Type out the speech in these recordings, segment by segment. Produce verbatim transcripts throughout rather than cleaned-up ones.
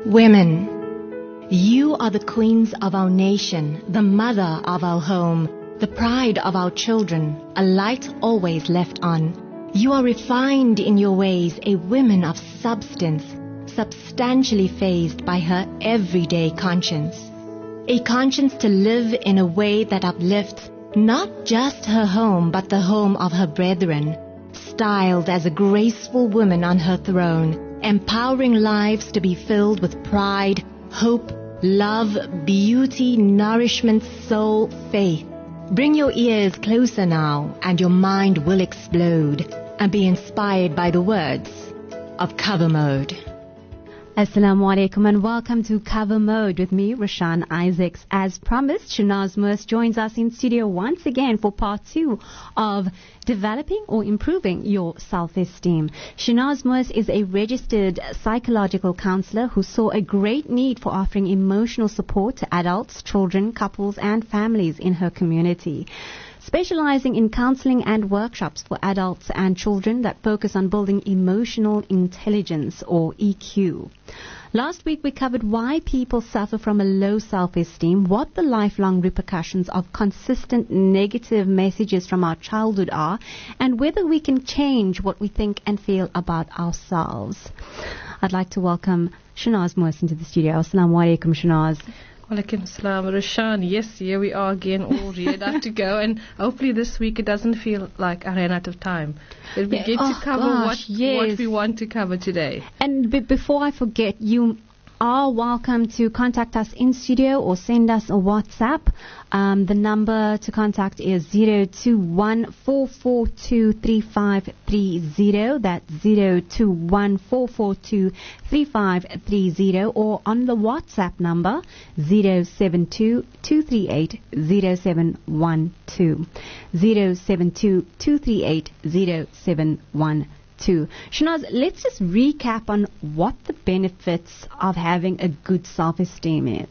Women, you are the queens of our nation, the mother of our home, the pride of our children, a light always left on. You are refined in your ways, a woman of substance, substantially phased by her everyday conscience. A conscience to live in a way that uplifts not just her home, but the home of her brethren, styled as a graceful woman on her throne, empowering lives to be filled with pride, hope, love, beauty, nourishment, soul, faith. Bring your ears closer now, and your mind will explode and be inspired by the words of Cover Mode. Assalamu alaikum and welcome to Cover Mode with me, Rashan Isaacs. As promised, Shanaz Moose joins us in studio once again for part two of developing or improving your self-esteem. Shanaz Moose is a registered psychological counselor who saw a great need for offering emotional support to adults, children, couples and families in her community, specializing in counseling and workshops for adults and children that focus on building emotional intelligence, or E Q. Last week we covered why people suffer from a low self-esteem, what the lifelong repercussions of consistent negative messages from our childhood are, and whether we can change what we think and feel about ourselves. I'd like to welcome Shanaz Moose into the studio. Assalamu alaikum, Shanaz. Walaikum salam, Rashan. Yes, here we are again, all ready out to go. And hopefully this week it doesn't feel like I ran out of time. That we Yeah. get Oh, to cover gosh, what, yes. what we want to cover today. And b- before I forget, you are welcome to contact us in studio or send us a WhatsApp. Um, the number to contact is zero two one four four two three five three zero. That's zero two one four four two three five three zero, or on the WhatsApp number zero seven two two three eight zero seven one two. zero seven two two three eight zero seven one two. Shanaz, let's just recap on what the benefits of having a good self-esteem is.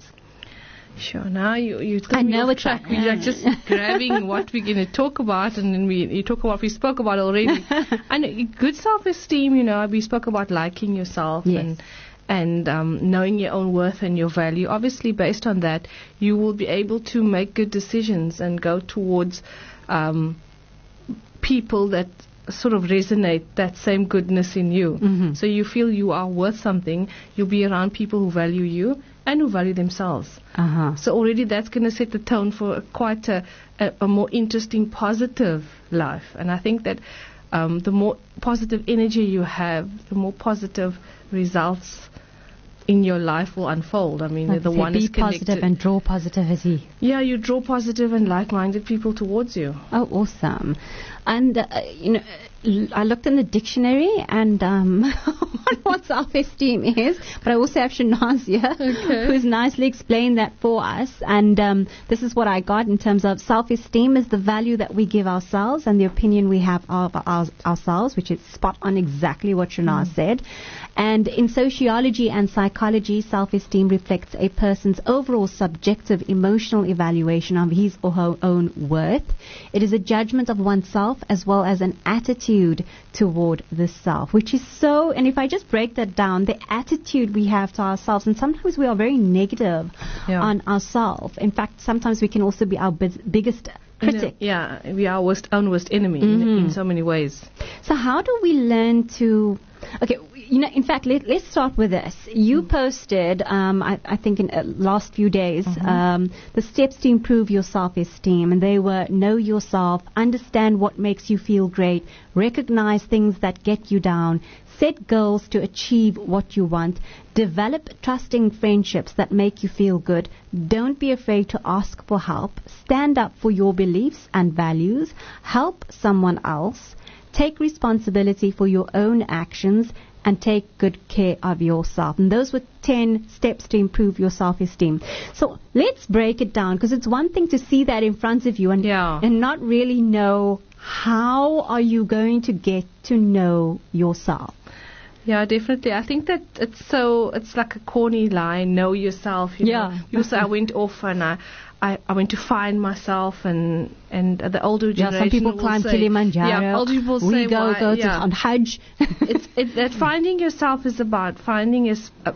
Sure. Now you you I threw me know off it's track. a- We're like just grabbing what we're going to talk about, and then we you talk about what we spoke about already. And good self-esteem, you know, we spoke about liking yourself Yes. and and um, knowing your own worth and your value. Obviously, based on that, you will be able to make good decisions and go towards um, people that sort of resonate that same goodness in you. Mhm. So you feel you are worth something. You'll be around people who value you and who value themselves. Uh-huh. So already that's going to set the tone for a, quite a, a, a more interesting, positive life. And I think that um, the more positive energy you have, the more positive results in your life will unfold. I mean, Like the you say, one be is connected. positive and draw positivity. Yeah, you draw positive and like-minded people towards you. Oh, awesome. And, uh, you know, l- I looked in the dictionary and um, on what self-esteem is, but I also have Shanaz here, Okay. who's nicely explained that for us. And um, this is what I got in terms of self-esteem is the value that we give ourselves and the opinion we have of our, ourselves, which is spot on exactly what Shanaz mm. said. And in sociology and psychology, self-esteem reflects a person's overall subjective emotional evaluation of his or her own worth. It is a judgment of oneself as well as an attitude toward the self, which is so, and if I just break that down, the attitude we have to ourselves, and sometimes we are very negative Yeah. on ourselves. In fact, sometimes we can also be our biz- biggest critic. Yeah, we are our worst, own worst enemy in, Mhm. in so many ways. So how do we learn to, okay, you know, in fact, let, let's start with this. You posted, um, I, I think in uh, last few days, Mm-hmm. um, the steps to improve your self-esteem, and they were know yourself, understand what makes you feel great, recognize things that get you down, set goals to achieve what you want, develop trusting friendships that make you feel good, don't be afraid to ask for help, stand up for your beliefs and values, help someone else, take responsibility for your own actions, and take good care of yourself. And those were ten steps to improve your self-esteem. So let's break it down, because it's one thing to see that in front of you and, Yeah. and not really know how are you going to get to know yourself. Yeah, definitely. I think that it's so, it's like a corny line, know yourself. You Yeah. know. People say I went off and I, I, I went to find myself, and, and the older Yeah, generation some people will climb say, Kilimanjaro. Yeah, older people we say go why, go to yeah. on Hajj. it's it, that finding yourself is about finding is uh, uh,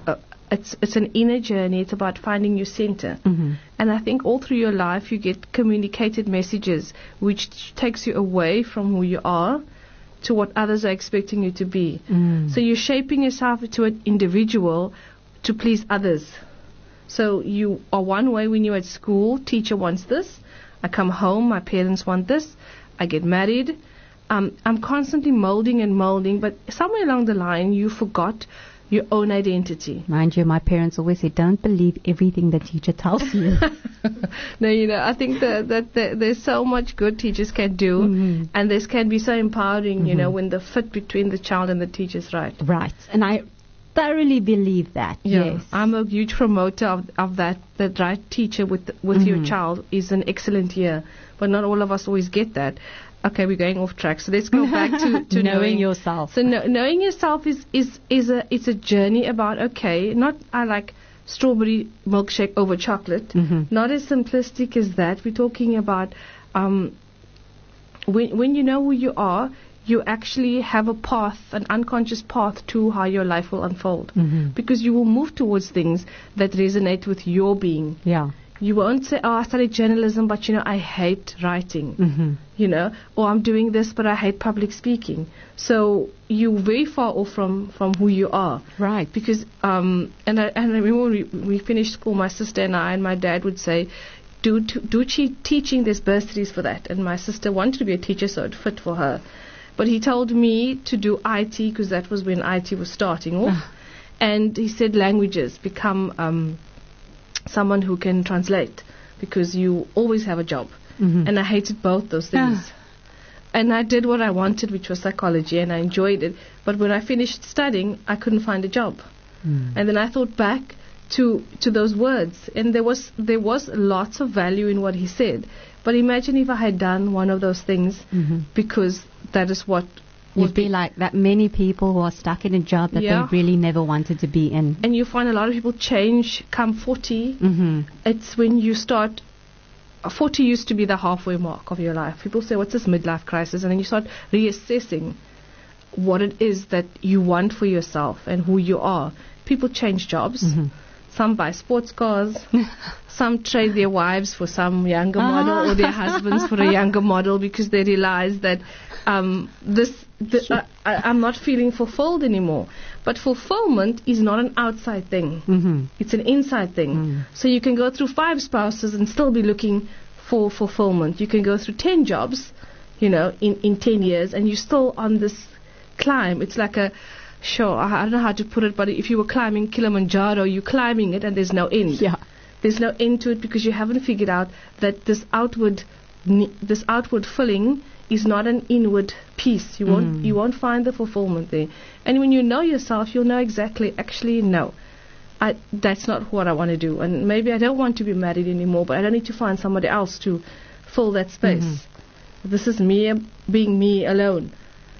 it's it's an inner journey. It's about finding your center. Mm-hmm. And I think all through your life you get communicated messages which t- takes you away from who you are to what others are expecting you to be. Mm. So you're shaping yourself into an individual to please others. So you are one way when you're at school, teacher wants this. I come home, my parents want this. I get married. Um, I'm constantly molding and molding, but somewhere along the line you forgot your own identity. Mind you, my parents always say, don't believe everything the teacher tells you. No, you know, I think that, that, that there's so much good teachers can do, Mm-hmm. and this can be so empowering, you Mm-hmm. know, when the fit between the child and the teacher is right. Right. And I thoroughly believe that. Yeah, Yes. I'm a huge promoter of, of that. The right teacher with with Mm-hmm. your child is an excellent year, but not all of us always get that. Okay, we're going off track. So let's go back to, to Knowing yourself. So no, knowing yourself is, is, is a it's a journey about, okay, not I like strawberry milkshake over chocolate. Mhm. Not as simplistic as that. We're talking about um, when when you know who you are, you actually have a path, an unconscious path to how your life will unfold. Mhm. Because you will move towards things that resonate with your being. Yeah. You won't say, oh, I studied journalism, but, you know, I hate writing. Mm-hmm. You know, or I'm doing this, but I hate public speaking. So you're very far off from, from who you are. Right. Because, um, and I, and I remember when we, we finished school, my sister and I and my dad would say, do, to, do che- teaching, there's bursaries for that. And my sister wanted to be a teacher, so it fit for her. But he told me to do I T, because that was when I T was starting off. And he said languages, become um, someone who can translate, because you always have a job. Mm-hmm. And I hated both those things. Ah. And I did what I wanted, which was psychology, and I enjoyed it. But when I finished studying, I couldn't find a job. Mm. And then I thought back to to those words, and there was there was lots of value in what he said. But imagine if I had done one of those things, Mm-hmm. because that is what You'd would be like that many people who are stuck in a job that Yeah. they really never wanted to be in. And you find a lot of people change come forty. Mm-hmm. It's when you start. uh, forty used to be the halfway mark of your life. People say, what's this midlife crisis? And then you start reassessing what it is that you want for yourself and who you are. People change jobs. Mm-hmm. Some buy sports cars. Some trade their wives for some younger model, or their husbands for a younger model, because they realize that um, this th- uh, I, I'm not feeling fulfilled anymore. But fulfillment is not an outside thing. Mm-hmm. It's an inside thing. Mm. So you can go through five spouses and still be looking for fulfillment. You can go through ten jobs, you know, in, in ten years, and you're still on this climb. It's like a, sure, I I don't know how to put it, but if you were climbing Kilimanjaro, you're climbing it and there's no end. Yeah. There's no end to it, because you haven't figured out that this outward, ne- this outward filling is not an inward peace. You won't, Mm. you won't find the fulfillment there. And when you know yourself, you'll know exactly, actually, no, I, that's not what I want to do. And maybe I don't want to be married anymore, but I don't need to find somebody else to fill that space. Mm-hmm. This is me being me alone.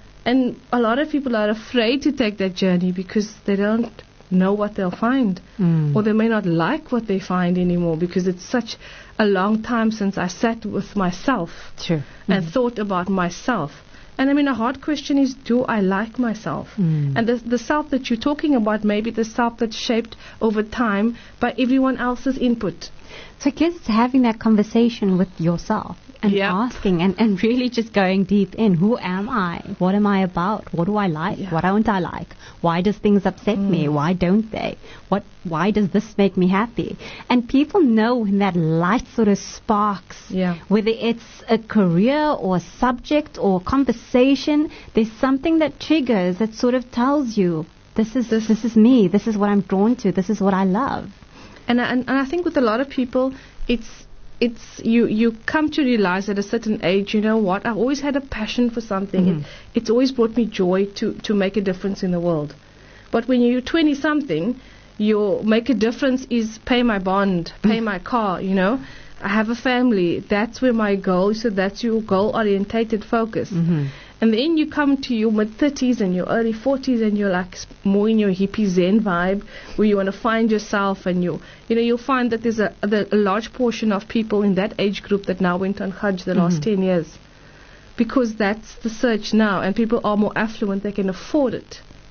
And a lot of people are afraid to take that journey because they don't know what they'll find. Mm. Or they may not like what they find anymore, because it's such a long time since I sat with myself True. and thought about myself. And I mean, a hard question is, do I like myself? Mm. And the, the self that you're talking about may be the self that's shaped over time by everyone else's input. So I guess it's having that conversation with yourself and Yeah. asking and, and really just going deep in. Who am I? What am I about? What do I like? Yeah. What don't I like? Why does things upset me? Why don't they? What? Why does this make me happy? And people know when that light sort of sparks, Yeah. whether it's a career or a subject or conversation, there's something that triggers that sort of tells you, this is this, this is me. This is what I'm drawn to. This is what I love. And, I- and and I think with a lot of people, it's it's you you come to realize at a certain age, you know what? I've always had a passion for something. Mhm. It, it's always brought me joy to to make a difference in the world. But when you're twenty something, your make a difference is pay my bond, pay my car. You know, I have a family. That's where my goal is. So that's your goal orientated focus. Mm-hmm. And then you come to your mid-thirties and your early forties, and you're like s- more in your hippie zen vibe, where you want to find yourself, and you you know, you'll find that there's a, the, a large portion of people in that age group that now went on Hajj the last ten years. Because that's the search now, and people are more affluent, they can afford it.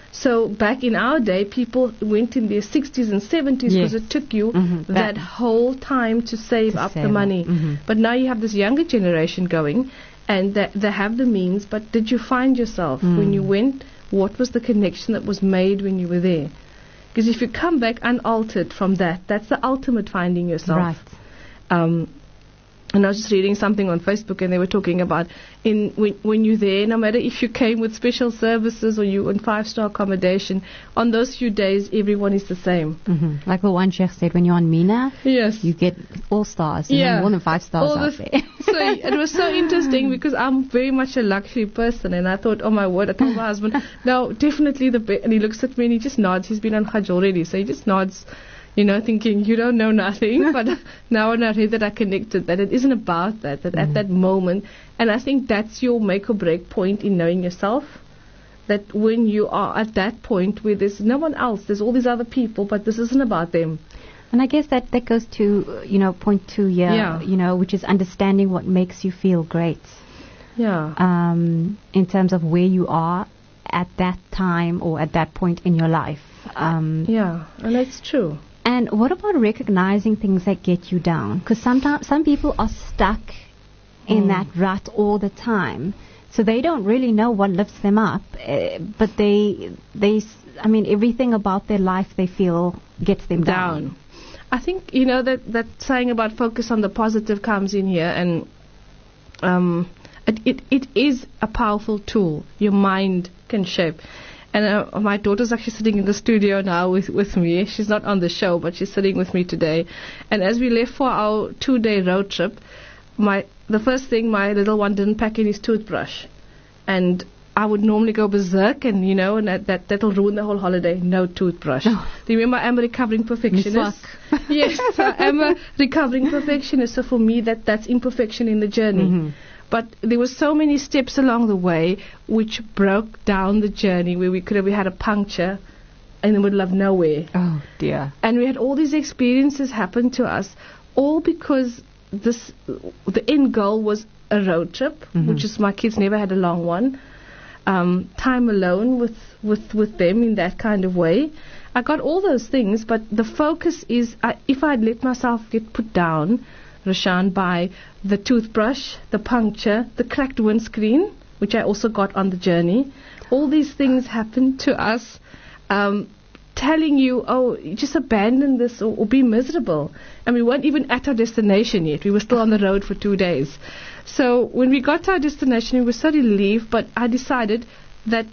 So back in our day, people went in their sixties and seventies because Yes. it took you Mhm. that, That- whole time to save To up save the up. money. Mhm. But now you have this younger generation going, and they, they have the means. But did you find yourself when Mm. you went? What was the connection that was made when you were there? Because if you come back unaltered from that, that's the ultimate finding yourself. Right. Um, and I was just reading something on Facebook, and they were talking about in when, when you're there, no matter if you came with special services or you in five-star accommodation, on those few days, everyone is the same. hmm Like the one Sheikh said, when you're on Mina, Yes. you get all stars. And Yeah. then more than five stars All out the- there. So it was so interesting because I'm very much a luxury person, and I thought, oh my word, I told my husband, no, definitely the best. And he looks at me and he just nods. He's been on Hajj already, so he just nods, you know, thinking you don't know nothing. But now when I read that, I connected that it isn't about that. That at that moment, and I think that's your make or break point in knowing yourself. That when you are at that point where there's no one else, there's all these other people, but this isn't about them. And I guess that, that goes to, uh, you know, point two here, Yeah. you know, which is understanding what makes you feel great. Yeah. Um, in terms of where you are at that time or at that point in your life. Um, Yeah, and that's true. And what about recognizing things that get you down? Because sometimes some people are stuck in Mm. that rut all the time, so they don't really know what lifts them up. Uh, but they, they, s- I mean, everything about their life they feel gets them down. down. I think you know that that saying about focus on the positive comes in here, and um, it, it it is a powerful tool. Your mind can shape. And uh, my daughter's actually sitting in the studio now with, with me. She's not on the show, but she's sitting with me today. And as we left for our two-day road trip, my the first thing, my little one didn't pack in his toothbrush, and I would normally go berserk, and you know, and that, that that'll ruin the whole holiday. No toothbrush. Do you remember I'm a recovering perfectionist? Yes, I am a recovering perfectionist. So for me, that that's imperfection in the journey. Mhm. But there were so many steps along the way which broke down the journey, where we could have we had a puncture in the middle of nowhere. Oh dear. And we had all these experiences happen to us, all because this the end goal was a road trip, Mhm. which is my kids never had a long one. Um, time alone with, with, with them in that kind of way. I got all those things, but the focus is I, if I'd let myself get put down, Rashan, by the toothbrush, the puncture, the cracked windscreen, which I also got on the journey. All these things happened to us, um, telling you, oh, just abandon this or, or be miserable. And we weren't even at our destination yet. We were still on the road for two days. So when we got to our destination, we were so relieved, but I decided that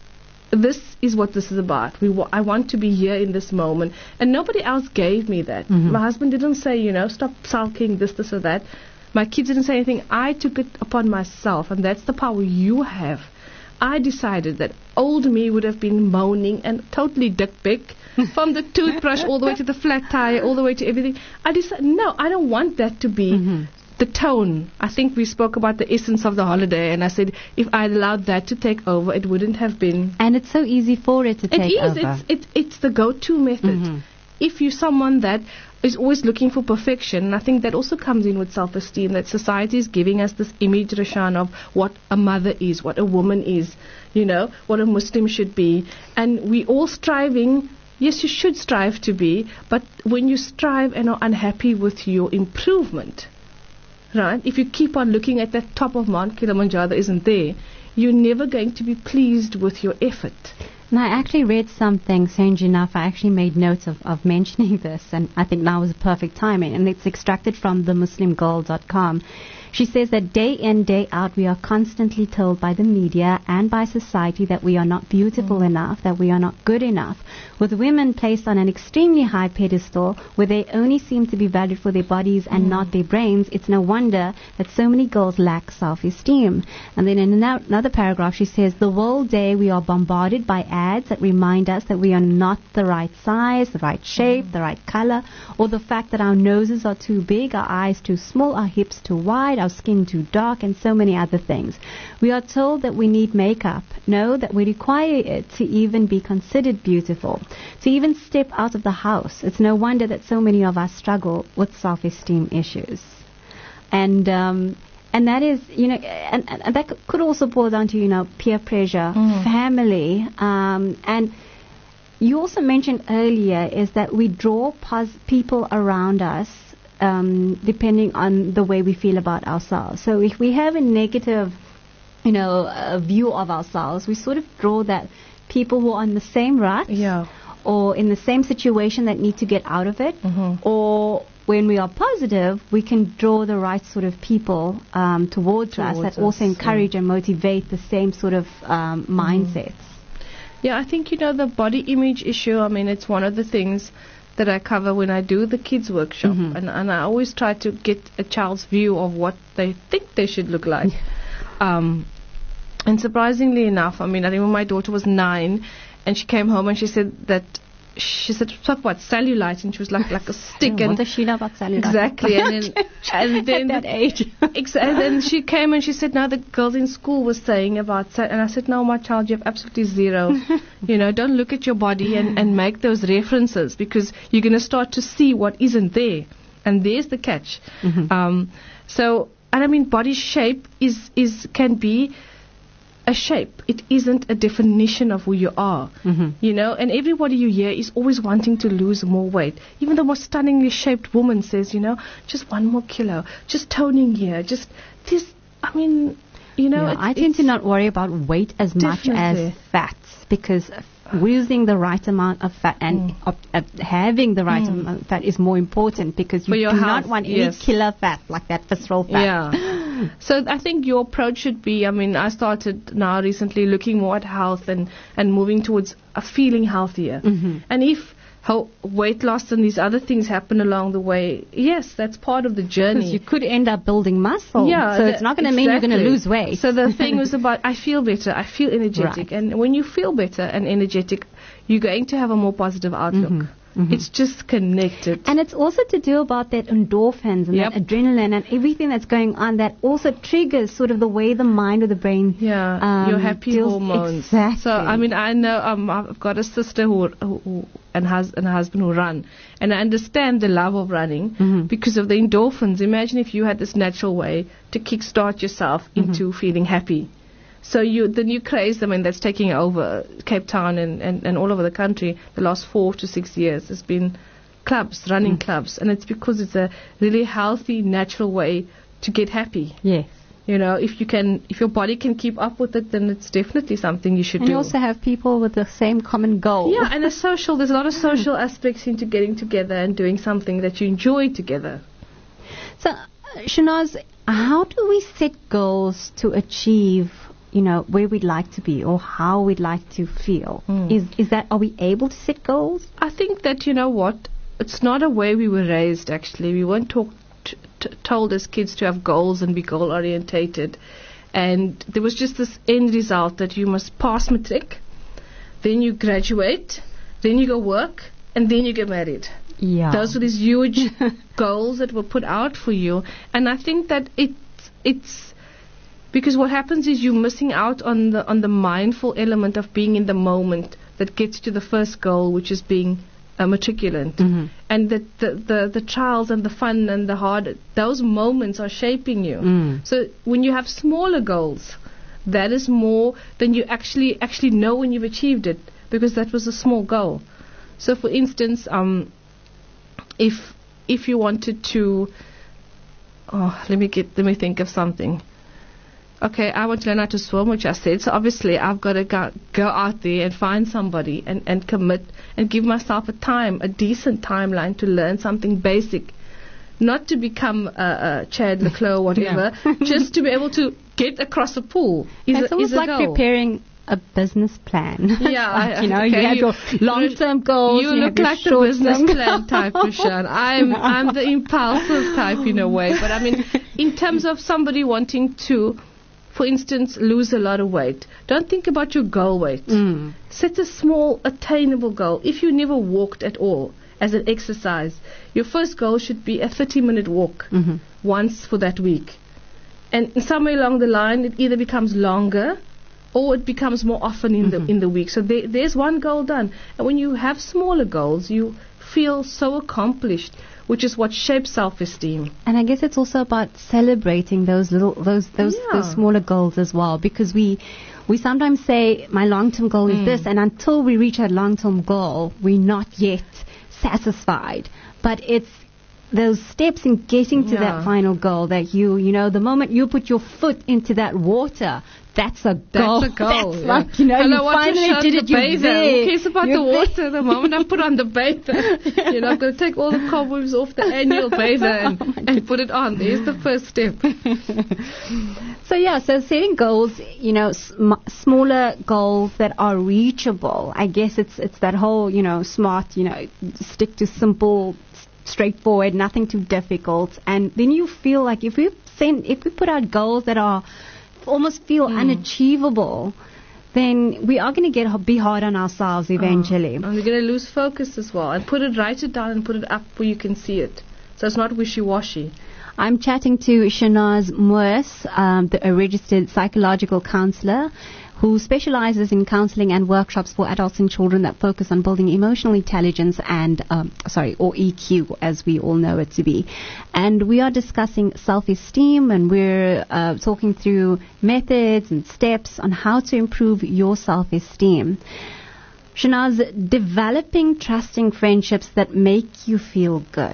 this is what this is about. We wa- I want to be here in this moment. And nobody else gave me that. Mhm. My husband didn't say, you know, stop sulking, this, this, or that. My kids didn't say anything. I took it upon myself, and that's the power you have. I decided that old me would have been moaning and totally dick pic from the toothbrush all the way to the flat tire, all the way to everything. I decided, no, I don't want that to be Mhm. the tone. I think we spoke about the essence of the holiday, and I said if I'd allowed that to take over, it wouldn't have been. And it's so easy for it to It take is. over. It's it's it's the go-to method. Mhm. If you're someone that is always looking for perfection, and I think that also comes in with self-esteem, that society is giving us this image, Rashan, of what a mother is, what a woman is, you know, what a Muslim should be. And we all striving, yes, you should strive to be, but when you strive and are unhappy with your improvement, right, if you keep on looking at that top of Mount Kilimanjaro that isn't there, you're never going to be pleased with your effort. And I actually read something, strange enough, I actually made notes of, of mentioning this, and I think now is the perfect timing, and it's extracted from the muslim girl dot com. She says that day in, day out, we are constantly told by the media and by society that we are not beautiful enough, that we are not good enough, with women placed on an extremely high pedestal where they only seem to be valued for their bodies and not their brains. It's no wonder that so many girls lack self-esteem. And then in ano- another paragraph, she says, the whole day we are bombarded by ads that remind us that we are not the right size, the right shape, the right color, or the fact that our noses are too big, our eyes too small, our hips too wide, our skin too dark, and so many other things. We are told that we need makeup. No, that we require it to even be considered beautiful, to even step out of the house. It's no wonder that so many of us struggle with self-esteem issues. And um, and that is, you know, and, and that could also boil down to, you know, peer pressure, Mm. family, um, and you also mentioned earlier is that we draw pos- people around us um, depending on the way we feel about ourselves. So if we have a negative, you know, uh, view of ourselves, we sort of draw that people who are on the same rut Yeah. or in the same situation that need to get out of it, Mhm. or when we are positive, we can draw the right sort of people um, towards, us Towards that also us, encourage and motivate the same sort of um, mindsets. Yeah, I think, you know, the body image issue, I mean, it's one of the things that I cover when I do the kids workshop. Mhm. And, and I always try to get a child's view of what they think they should look like. um, and surprisingly enough, I mean, I remember my daughter was nine and she came home and she said that, she said, talk about cellulite, and she was like, like a stick. What and does she know about cellulite? Exactly. And then, and then At that age. Ex- and then she came and she said, now the girls in school were saying about, ce- and I said, no, my child, you have absolutely zero. You know, don't look at your body and, and make those references, because you're going to start to see what isn't there. And there's the catch. Mhm. Um, so, and I mean, body shape is, is, can be a shape. It isn't a definition of who you are. Mhm. You know, and everybody you hear is always wanting to lose more weight. Even the most stunningly shaped woman says, you know, just one more kilo, just toning here, just this. I mean, you know, Yeah, it's, I tend to it's- not worry about weight as much Definitely. as fats, because losing the right amount of fat and Mm. of, of having the right Mm. amount of fat is more important, because you For your do health, not want any yes. killer fat like that visceral fat. Yeah. So I think your approach should be, I mean, I started now recently looking more at health and, and moving towards a feeling healthier. Mhm. And if how weight loss and these other things happen along the way, yes, that's part of the journey. Because you could end up building muscle. Yeah, so the- it's not going to mean you're going to exactly. lose weight. So the thing was about, I feel better, I feel energetic. Right. And when you feel better and energetic, you're going to have a more positive outlook. Mhm, mhm. It's just connected. And it's also to do about that endorphins and Yep. that adrenaline and everything that's going on that also triggers sort of the way the mind or the brain. Yeah, um, your happy deals- hormones. Exactly. So I mean, I know um, I've got a sister who, who, who and has and a husband who run, and I understand the love of running Mhm. because of the endorphins. Imagine if you had this natural way to kickstart yourself Mm-hmm. into feeling happy. So you, the new craze, I mean, that's taking over Cape Town and, and, and all over the country the last four to six years has been clubs, running Mm. clubs, and it's because it's a really healthy, natural way to get happy. Yes. You know, if you can, if your body can keep up with it, then it's definitely something you should And do. you also have people with the same common goal. Yeah, and a social, there's a lot of social aspects into getting together and doing something that you enjoy together. So, uh, Shanaz, how do we set goals to achieve, you know, where we'd like to be or how we'd like to feel? Mm. Is is that, are we able to set goals? I think that, you know what, it's not a way we were raised, actually. We weren't taught, t- t- told as kids to have goals and be goal orientated. And there was just this end result that you must pass matric, then you graduate, then you go work, and then you get married. Yeah. Those were these huge goals that were put out for you. And I think that it, it's because what happens is you're missing out on the on the mindful element of being in the moment that gets to the first goal, which is being a matriculant. Mhm. And the, the, the, the trials and the fun and the hard, those moments are shaping you. Mm. So when you have smaller goals, that is more than you actually actually know when you've achieved it, because that was a small goal. So for instance, um, if if you wanted to, oh, let me get let me think of something. Okay, I want to learn how to swim, which I said. So obviously, I've got to go, go out there and find somebody and, and commit and give myself a time, a decent timeline to learn something basic. Not to become a, a Chad Leclerc or whatever, just to be able to get across a pool. Is It's a, almost is a like goal. preparing a business plan. Yeah, Like, I- you know, okay, you have you- your long-term goals. You and look have your like the business short-term plan type, Rashan. I'm I'm the impulsive type in a way, but I mean, in terms of somebody wanting to, for instance, lose a lot of weight, don't think about your goal weight. Mm. Set a small, attainable goal. If you never walked at all as an exercise, your first goal should be a thirty-minute walk Mhm. once for that week. And somewhere along the line, it either becomes longer or it becomes more often in Mhm. the in the week. So there, there's one goal done. And when you have smaller goals, you feel so accomplished, which is what shapes self-esteem. And I guess it's also about celebrating those little, those, those, Yeah. those smaller goals as well, because we, we sometimes say my long-term goal is this, and until we reach that long-term goal, we're not yet satisfied. But it's those steps in getting to Yeah. that final goal that you, you know, the moment you put your foot into that water, that's a goal. That's a goal. That's yeah. like, you know, Hello, you what's your finally shirt, did the it. You're bather? there. Who cares about You're the there. water? The moment I put on the bather, you know, I'm going to take all the cobwebs off the annual bather and, and put it on. There's the first step. So yeah, so setting goals, you know, sm- smaller goals that are reachable. I guess it's it's that whole, you know, smart, you know, stick to simple, s- straightforward, nothing too difficult, and then you feel like if we send, if we put out goals that are almost feel unachievable, then we are going to get be hard on ourselves eventually. And we're going to lose focus as well. And put it, write it down and put it up where you can see it. So it's not wishy-washy. I'm chatting to Shanaz Moers, um, the, a registered psychological counselor who specializes in counseling and workshops for adults and children that focus on building emotional intelligence and, um, sorry, or E Q, as we all know it to be. And we are discussing self-esteem, and we're uh, talking through methods and steps on how to improve your self-esteem. Shanaz, developing trusting friendships that make you feel good.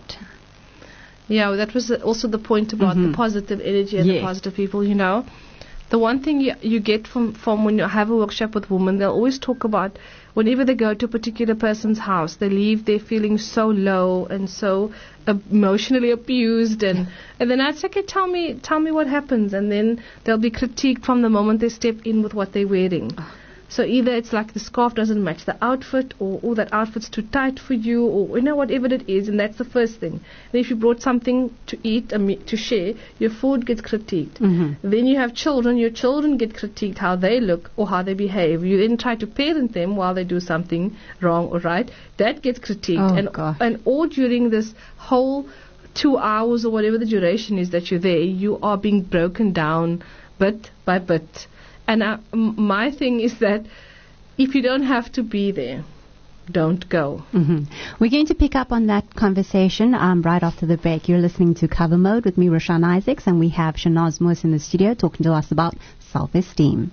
Yeah, well, that was also the point about Mhm. the positive energy and Yes. the positive people, you know. The one thing you, you get from, from when you have a workshop with women, they'll always talk about whenever they go to a particular person's house, they leave there feeling so low and so uh, emotionally abused. And, and then I'd say, okay, tell me, tell me what happens. And then they'll be critiqued from the moment they step in with what they're wearing. So either it's like the scarf doesn't match the outfit, or oh, that outfit's too tight for you, or you know, whatever it is, and that's the first thing. And if you brought something to eat, I mean, to share, your food gets critiqued. Mm-hmm. Then you have children, your children get critiqued how they look or how they behave. You then try to parent them while they do something wrong or right. That gets critiqued. Oh, and, gosh. and all during this whole two hours or whatever the duration is that you're there, you are being broken down bit by bit. And uh, m- my thing is that if you don't have to be there, don't go. Mm-hmm. We're going to pick up on that conversation um, right after the break. You're listening to Cover Mode with me, Rashan Isaacs, and we have Shanaz Moers in the studio talking to us about self-esteem.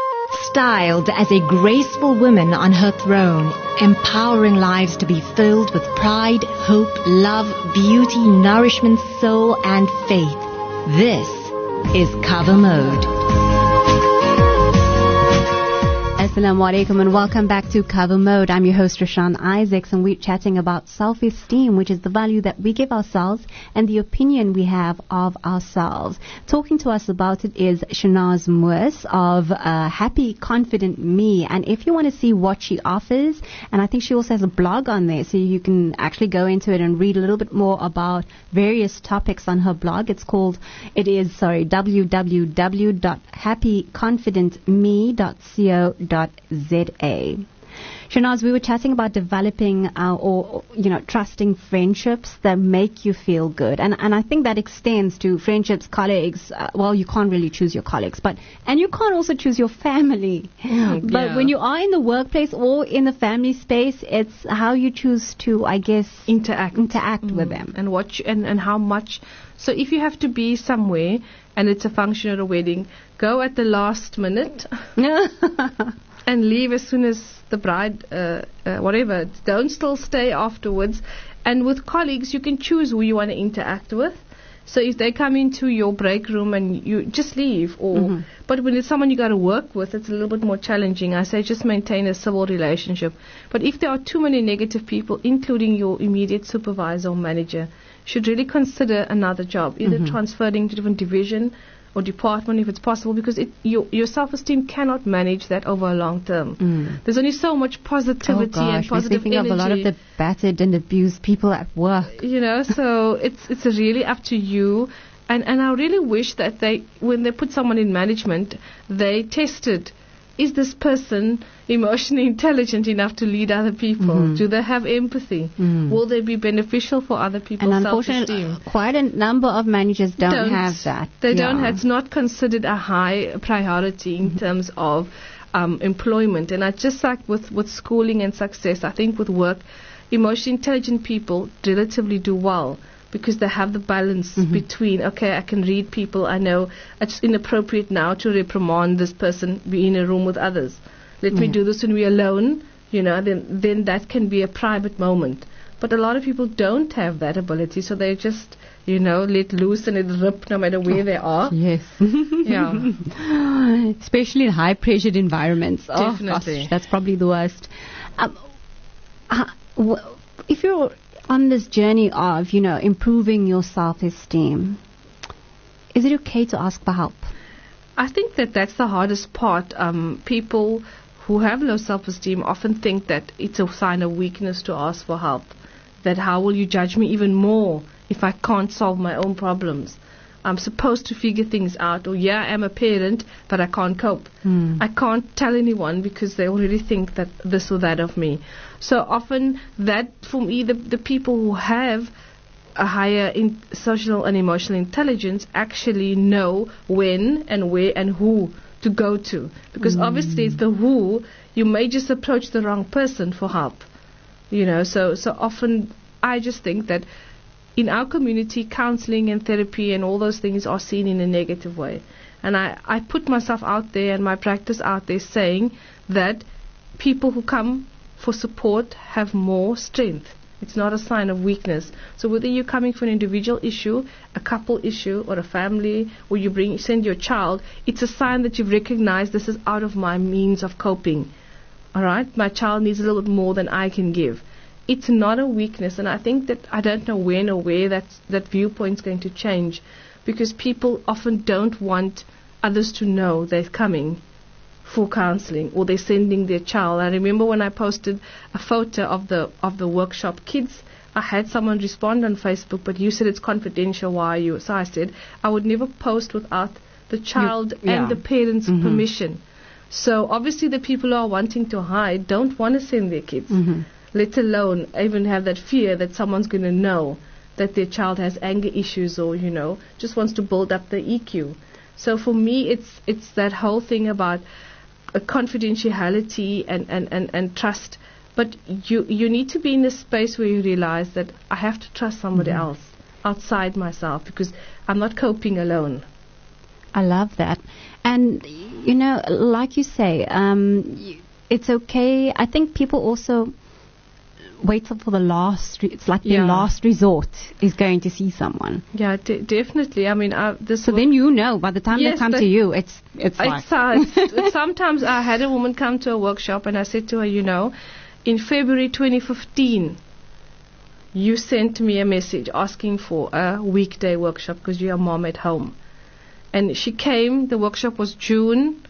Styled as a graceful woman on her throne, empowering lives to be filled with pride, hope, love, beauty, nourishment, soul, and faith. This is Cover Mode. Assalamu alaikum and welcome back to Cover Mode. I'm your host Rashan Isaacs, and we're chatting about self-esteem, which is the value that we give ourselves and the opinion we have of ourselves. Talking to us about it is Shanaz Moers of uh, Happy Confident Me, and if you want to see what she offers, and I think she also has a blog on there, so you can actually go into it and read a little bit more about various topics on her blog. It's called, it is, sorry, w w w dot happy confident me dot co dot z a. Shanaz, we were chatting about developing uh, or, you know, trusting friendships that make you feel good. And and I think that extends to friendships, colleagues. Uh, well, you can't really choose your colleagues, but, and you can't also choose your family. Mm, but yeah. when you are in the workplace or in the family space, it's how you choose to, I guess, Interact. interact Mm. with them. And what you, and, and how much. So if you have to be somewhere and it's a function or a wedding, go at the last minute and leave as soon as the bride, uh, uh, whatever. Don't still stay afterwards. And with colleagues, you can choose who you want to interact with. So if they come into your break room and you just leave, or Mhm. but when it's someone you got to work with, it's a little bit more challenging. I say just maintain a civil relationship. But if there are too many negative people, including your immediate supervisor or manager, you should really consider another job, either Mhm. transferring to different division or department if it's possible, because it, your, your self-esteem cannot manage that over a long term. Mm. There's only so much positivity oh gosh, and positive we're speaking energy. of a lot of the battered and abused people at work. You know, so it's it's really up to you. And and I really wish that they, when they put someone in management, they tested, is this person emotionally intelligent enough to lead other people? Mhm. Do they have empathy? Mm. Will they be beneficial for other people's And self-esteem? unfortunately, quite a number of managers don't, have that. They Yeah. don't have, it's not considered a high priority in terms of um, employment. And I just like with, with schooling and success, I think with work, emotionally intelligent people relatively do well, because they have the balance mm-hmm. between, okay, I can read people, I know it's inappropriate now to reprimand this person, be in a room with others. Let mm-hmm. me do this when we're alone, you know, then, then that can be a private moment. But a lot of people don't have that ability, so they just, you know, let loose and let rip no matter where oh, they are. Yes. Yeah. Especially in high-pressured environments. Definitely. Oh, gosh, that's probably the worst. Um, uh, w- if you're on this journey of, you know, improving your self-esteem, is it okay to ask for help? I think that that's the hardest part. Um, people who have low self-esteem often think that it's a sign of weakness to ask for help. That how will you judge me even more if I can't solve my own problems? I'm supposed to figure things out. Or, yeah, I'm a parent, but I can't cope. Mm. I can't tell anyone because they already think that this or that of me. So often that, for me, the, the people who have a higher in social and emotional intelligence actually know when and where and who to go to. Because mm. obviously it's the who, you may just approach the wrong person for help. You know, so, so often I just think that in our community, counseling and therapy and all those things are seen in a negative way. And I, I put myself out there and my practice out there saying that people who come for support have more strength. It's not a sign of weakness. So whether you're coming for an individual issue, a couple issue, or a family, or you bring send your child, it's a sign that you've recognized this is out of my means of coping. All right, my child needs a little bit more than I can give. It's not a weakness, and I think that I don't know when or where that that viewpoint's going to change, because people often don't want others to know they're coming for counseling or they're sending their child. I remember when I posted a photo of the of the workshop kids, I had someone respond on Facebook, but you said it's confidential. Why are you? So I said I would never post without the child you, yeah. and the parents' mm-hmm. permission. So obviously the people who are wanting to hide don't want to send their kids, mm-hmm. let alone even have that fear that someone's going to know that their child has anger issues or, you know, just wants to build up the E Q. So for me, it's it's that whole thing about uh, confidentiality and, and, and, and trust. But you, you need to be in a space where you realize that I have to trust somebody mm-hmm. else outside myself because I'm not coping alone. I love that. And, you know, like you say, um, it's okay. I think people also wait for the last, re- it's like yeah. the last resort is going to see someone. Yeah, d- definitely. I mean, uh, this So then you know, by the time yes, they come to you, it's it's, it's like. Uh, it's sometimes I had a woman come to a workshop and I said to her, you know, in February twenty fifteen, you sent me a message asking for a weekday workshop because you're a mom at home. And she came, the workshop was June,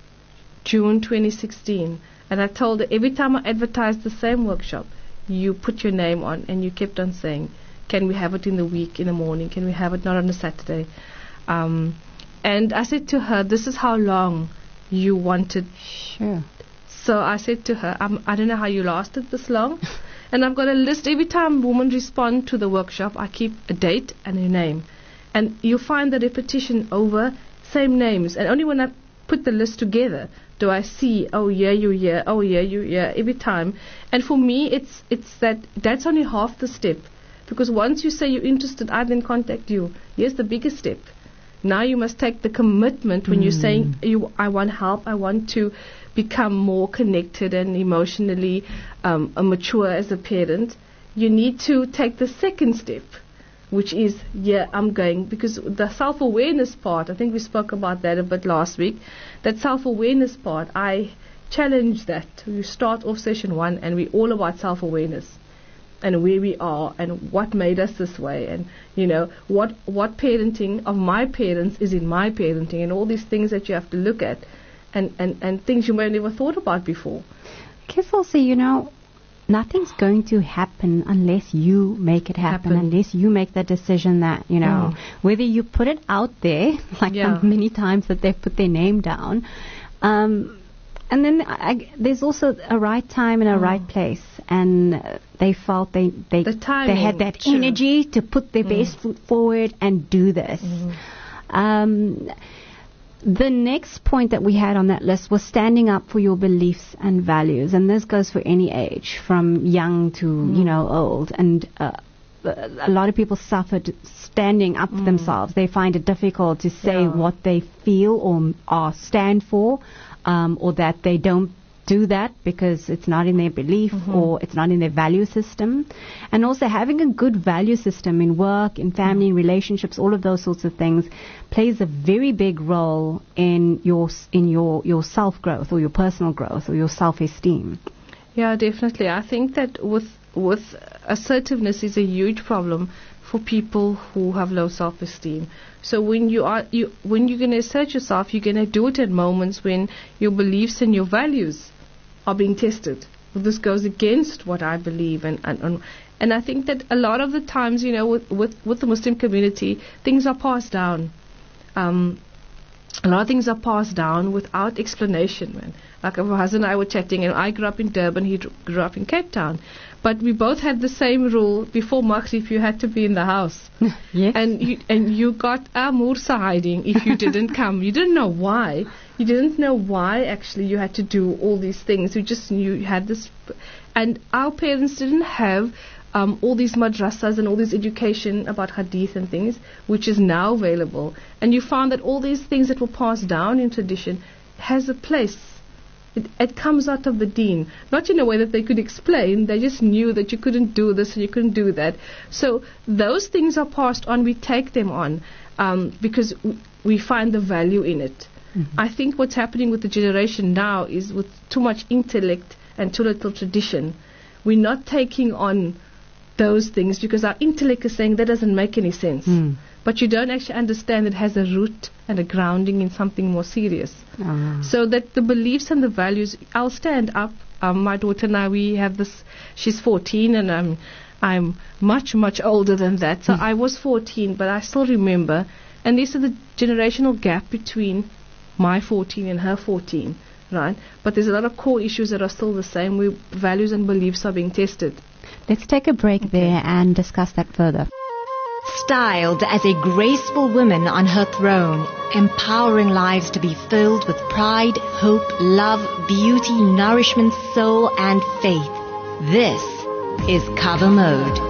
June twenty sixteen. And I told her, every time I advertised the same workshop, you put your name on and you kept on saying, can we have it in the week, in the morning? Can we have it not on a Saturday? Um, and I said to her, this is how long you wanted. Sure. So I said to her, um, I don't know how you lasted this long. And I've got a list. Every time women respond to the workshop, I keep a date and a name. And you find the repetition over same names. And only when I put the list together do I see, oh yeah, you yeah, oh yeah, you yeah, every time. And for me, it's it's that that's only half the step. Because once you say you're interested, I then contact you. Here's the biggest step. Now you must take the commitment when mm. you're saying, you, I want help, I want to become more connected and emotionally um, mature as a parent. You need to take the second step, which is, yeah, I'm going, because the self-awareness part, I think we spoke about that a bit last week, that self-awareness part, I challenge that. You start off session one and we're all about self-awareness and where we are and what made us this way and, you know, what, what parenting of my parents is in my parenting and all these things that you have to look at and, and, and things you may have never thought about before. Kids also, you know, nothing's going to happen unless you make it happen, happen. unless you make the decision that, you know, mm. whether you put it out there, like yeah. the many times that they've put their name down. Um, and then I, there's also a right time and a mm. right place. And uh, they felt they they, the timing, they had that true. energy to put their mm. best foot forward and do this. Mm. Um, the next point that we had on that list was standing up for your beliefs and values. And this goes for any age, from young to, mm. you know, old. And uh, a lot of people suffered standing up mm. for themselves. They find it difficult to say yeah. what they feel or are stand for, um, or that they don't do that because it's not in their belief mm-hmm. or it's not in their value system. And also having a good value system in work, in family, mm. relationships, all of those sorts of things plays a very big role in your in your, your self-growth or your personal growth or your self-esteem. Yeah, definitely. I think that with with assertiveness is a huge problem for people who have low self-esteem. So when you are you when you're going to assert yourself, you're going to do it at moments when your beliefs and your values are being tested. Well, this goes against what I believe, and and, and and I think that a lot of the times, you know, with with, with the Muslim community, things are passed down. Um, a lot of things are passed down without explanation, man. Like my husband and I were chatting, and I grew up in Durban, he grew up in Cape Town. But we both had the same rule before Magrieb, you had to be in the house. Yes. And you, and you got a Mursa hiding if you didn't come. You didn't know why. You didn't know why actually you had to do all these things. You just knew you had this. And our parents didn't have um, all these madrasas and all this education about hadith and things, which is now available. And you found that all these things that were passed down in tradition has a place. It, it comes out of the deen, not in a way that they could explain. They just knew that you couldn't do this and you couldn't do that. So those things are passed on. We take them on um, because w- we find the value in it. Mm-hmm. I think what's happening with the generation now is with too much intellect and too little tradition, we're not taking on those things because our intellect is saying that doesn't make any sense. Mm. But you don't actually understand it has a root and a grounding in something more serious. Ah. So that the beliefs and the values, I'll stand up. Um, my daughter now, we have this, she's fourteen and I'm, I'm much, much older than that. So mm. I was fourteen, but I still remember. And this is the generational gap between my fourteen and her fourteen, right? But there's a lot of core issues that are still the same, where values and beliefs are being tested. Let's take a break okay. there and discuss that further. Styled as a graceful woman on her throne, empowering lives to be filled with pride, hope, love, beauty, nourishment, soul, and faith. This is Cover Mode.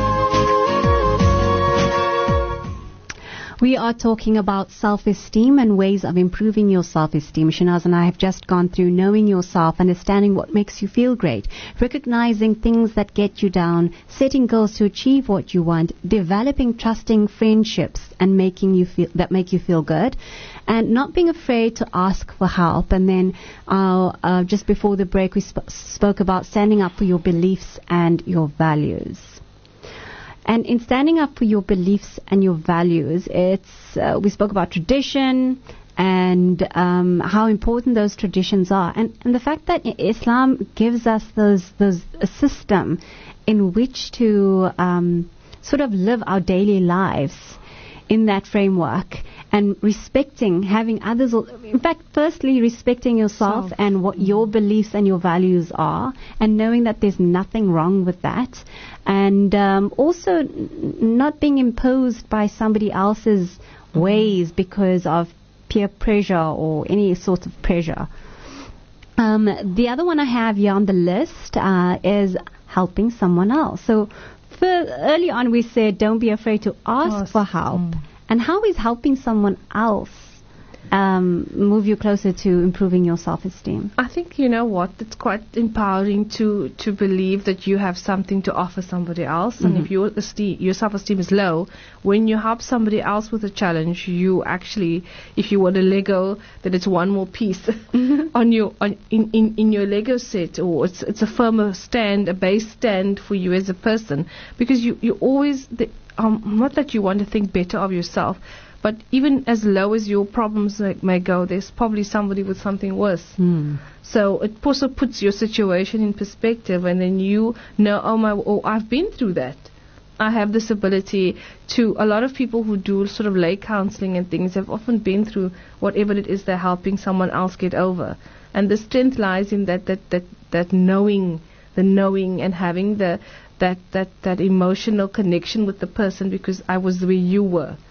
We are talking about self-esteem and ways of improving your self-esteem. Shanaz and I have just gone through knowing yourself, understanding what makes you feel great, recognizing things that get you down, setting goals to achieve what you want, developing trusting friendships and making you feel that make you feel good, and not being afraid to ask for help. And then uh, uh, just before the break, we sp- spoke about standing up for your beliefs and your values. And in standing up for your beliefs and your values, it's uh, we spoke about tradition and um, how important those traditions are, and, and the fact that Islam gives us those those a system in which to um, sort of live our daily lives in that framework, and respecting, having others, in fact, firstly, respecting yourself Self. and what your beliefs and your values are, and knowing that there's nothing wrong with that, and um, also n- not being imposed by somebody else's mm-hmm. ways because of peer pressure or any sort of pressure. Um, the other one I have here on the list uh, is helping someone else. So for, early on we said don't be afraid to ask Ask. for help. Mm. And how is helping someone else um, move you closer to improving your self-esteem? I think, you know what, it's quite empowering to, to believe that you have something to offer somebody else. Mm-hmm. And if your, esteem, your self-esteem is low, when you help somebody else with a challenge, you actually, if you want a Lego, then it's one more piece mm-hmm. on your on, in, in, in your Lego set, or it's it's a firmer stand, a base stand for you as a person. Because you, you always... The, Um, not that you want to think better of yourself, but even as low as your problems may, may go, there's probably somebody with something worse. Mm. So it also puts your situation in perspective, and then you know, oh my, oh, I've been through that. I have this ability to. A lot of people who do sort of lay counseling and things have often been through whatever it is they're helping someone else get over, and the strength lies in that that that that knowing, the knowing, and having the. That, that that emotional connection with the person, because I was the way you were.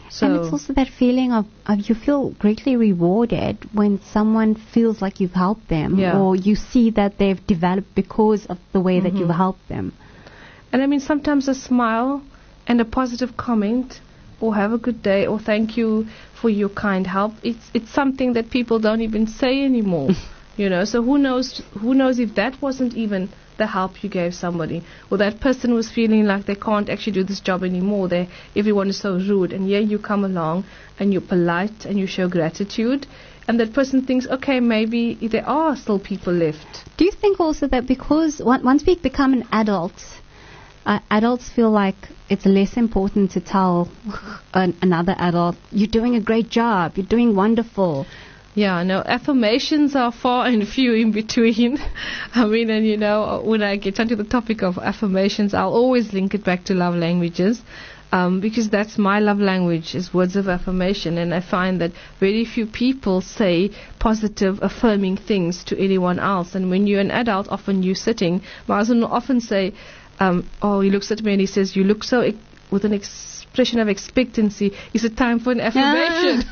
So and it's also that feeling of, of you feel greatly rewarded when someone feels like you've helped them, Yeah. or you see that they've developed because of the way that you've helped them. And I mean, sometimes a smile and a positive comment, or have a good day, or thank you for your kind help, it's it's something that people don't even say anymore. You know, so who knows who knows if that wasn't even the help you gave somebody, or that person was feeling like they can't actually do this job anymore. They everyone is so rude, and here you come along and you're polite and you show gratitude, and that person thinks, okay, maybe there are still people left. Do you think also that because on- once we become an adult, uh, adults feel like it's less important to tell an, another adult, you're doing a great job, you're doing wonderful? Yeah, no, affirmations are far and few in between. I mean, and you know, when I get onto the topic of affirmations, I'll always link it back to love languages, um, because that's my love language, is words of affirmation. And I find that very few people say positive, affirming things to anyone else. And when you're an adult, often you're sitting, my husband will often say, um, oh, he looks at me and he says, you look so, ex- with an expression of expectancy, is it time for an affirmation?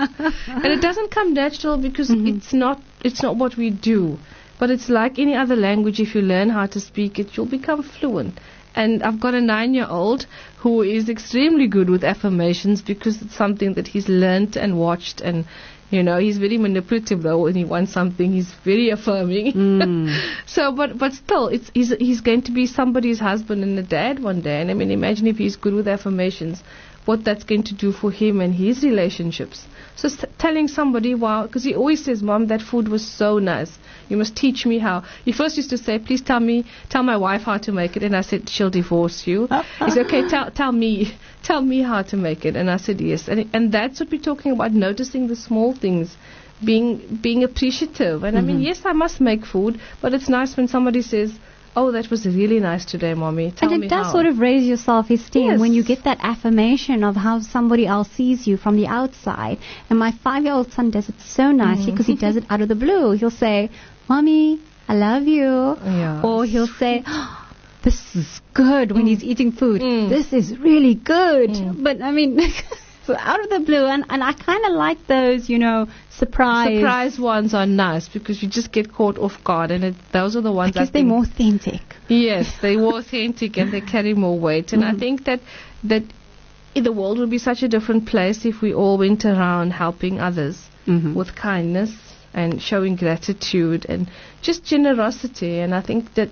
And it doesn't come natural because mm-hmm. it's not it's not what we do. But it's like any other language. If you learn how to speak it, you'll become fluent. And I've got a nine-year-old who is extremely good with affirmations because it's something that he's learnt and watched. And, you know, he's very manipulative, though. When he wants something, he's very affirming. Mm. so, but but still, it's he's, he's going to be somebody's husband and a dad one day. And I mean, imagine if he's good with affirmations, what that's going to do for him and his relationships. So st- telling somebody, wow, because he always says, Mom, that food was so nice. You must teach me how. He first used to say, please tell me, tell my wife how to make it. And I said, she'll divorce you. He said, okay, tell tell me, tell me how to make it. And I said, yes. And and that's what we're talking about, noticing the small things, being being appreciative. And mm-hmm. I mean, yes, I must make food, but it's nice when somebody says, oh, that was really nice today, Mommy. Tell me how. And it does sort of raise your self-esteem yes. when you get that affirmation of how somebody else sees you from the outside. And my five-year-old son does it so nicely because mm. he does it out of the blue. He'll say, Mommy, I love you. Yeah. Or he'll say, oh, this is good when mm. he's eating food. Mm. This is really good. Mm. But, I mean... So out of the blue, and, and I kind of like those, you know, surprise. Surprise ones are nice because you just get caught off guard, and it, those are the ones I guess I they're think, more authentic. Yes, they're more authentic and they carry more weight. And mm. I think that that the world would be such a different place if we all went around helping others mm-hmm. with kindness and showing gratitude and just generosity. And I think that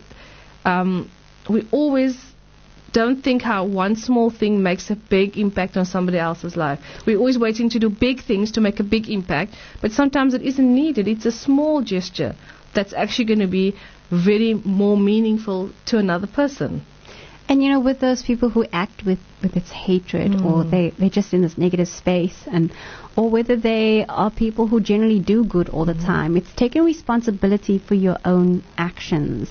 um, we always don't think how one small thing makes a big impact on somebody else's life. We're always waiting to do big things to make a big impact, but sometimes it isn't needed. It's a small gesture that's actually going to be very more meaningful to another person. And, you know, with those people who act with, with its hatred mm. or they, they're just in this negative space, and or whether they are people who generally do good all the mm. time, it's taking responsibility for your own actions.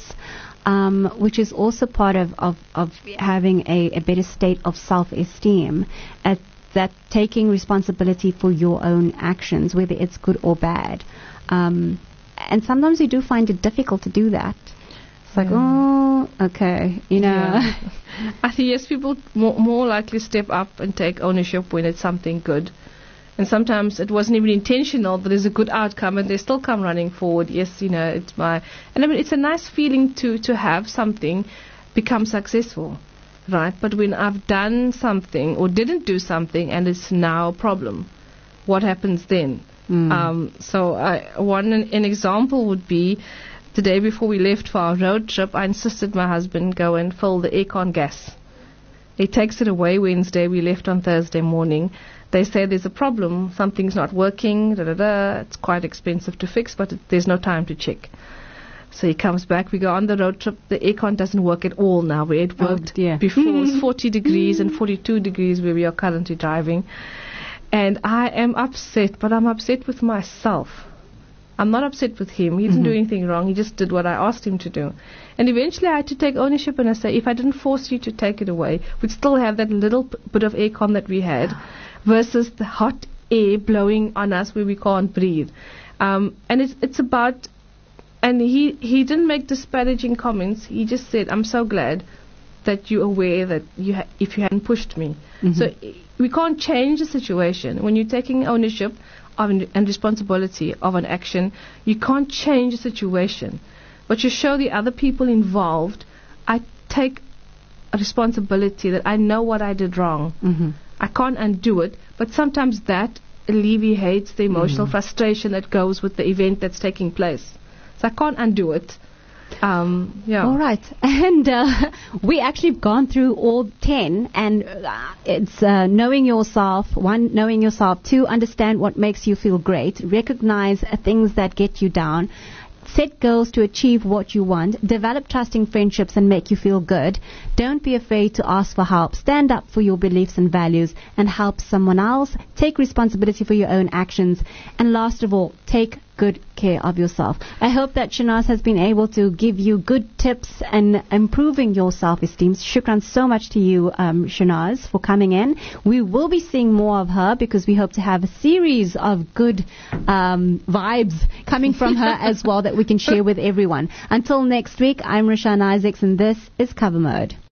Um, which is also part of, of, of having a, a better state of self-esteem, at that taking responsibility for your own actions, whether it's good or bad. Um, and sometimes you do find it difficult to do that. It's like, yeah. oh, okay, you know. Yeah. I think, yes, people more, more likely step up and take ownership when it's something good. And sometimes it wasn't even intentional, but there's a good outcome and they still come running forward. Yes, you know, it's my... And I mean, it's a nice feeling to, to have something become successful, right? But when I've done something or didn't do something and it's now a problem, what happens then? Mm. Um, so I, one an example would be the day before we left for our road trip, I insisted my husband go and fill the aircon gas. He takes it away Wednesday. We left on Thursday morning. They say there's a problem, something's not working, da da da. It's quite expensive to fix, but it, there's no time to check. So he comes back. We go on the road trip. The aircon doesn't work at all now. Where it worked oh before it was forty degrees and forty-two degrees where we are currently driving. And I am upset, but I'm upset with myself. I'm not upset with him. He didn't mm-hmm. do anything wrong. He just did what I asked him to do. And eventually I had to take ownership and I say, if I didn't force you to take it away, we'd still have that little p- bit of aircon that we had versus the hot air blowing on us where we can't breathe. Um, and it's it's about, and he, he didn't make disparaging comments. He just said, I'm so glad that you're aware that you ha- if you hadn't pushed me. Mm-hmm. So i- we can't change the situation. When you're taking ownership of an, and responsibility of an action, you can't change the situation. But you show the other people involved, I take a responsibility that I know what I did wrong. Mm-hmm. I can't undo it, but sometimes that alleviates the emotional Mm. frustration that goes with the event that's taking place. So I can't undo it. Um, yeah. All right. And uh, we actually have gone through all ten, and uh, it's uh, knowing yourself, one, knowing yourself, two, understand what makes you feel great, recognize uh, things that get you down, set goals to achieve what you want, develop trusting friendships and make you feel good. Don't be afraid to ask for help. Stand up for your beliefs and values and help someone else. Take responsibility for your own actions. And last of all, take good care of yourself. I hope that Shanaz has been able to give you good tips and improving your self-esteem. Shukran so much to you, um, Shanaz, for coming in. We will be seeing more of her because we hope to have a series of good um, vibes coming from her as well that we can share with everyone. Until next week, I'm Rashan Isaacs and this is Cover Mode.